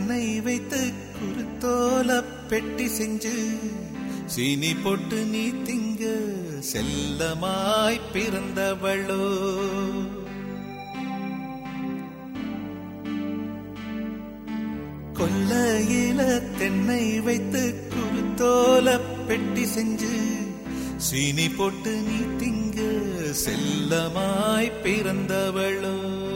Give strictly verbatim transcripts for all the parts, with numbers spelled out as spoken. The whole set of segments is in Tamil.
தென்னை வைத்து குருத்தோல பெட்டி செஞ்சு சீனி போட்டு நீ திங்க செல்லமாய் பிறந்தவளோ. கொல்லையில தென்னை வைத்து குருத்தோல பெட்டி செஞ்சு சீனி போட்டு நீ திங்க செல்லமாய் பிறந்தவளோ.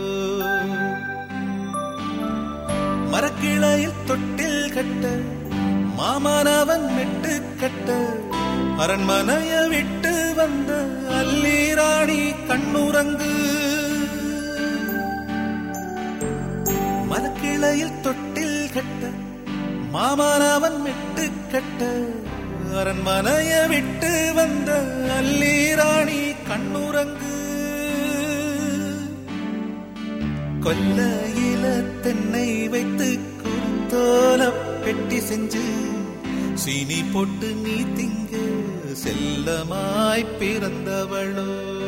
மரக்கிளையில் தொட்டில் கட்ட மாமனவன் மெட்டு கட்ட அரண்மனைய விட்டு வந்த அல்லிராணி கண்ணுறங்கு. மரக்கிளையில் தொட்டில் கட்ட மாமனவன் மெட்டு கட்ட அரண்மனைய விட்டு வந்த அல்லிராணி கண்ணுறங்கு. கொல்லையில தென்னை வைத்து குருத்தோல பெட்டி செஞ்சு சீனி போட்டு நீ திங்க செல்லமாய் பிறந்தவளோ.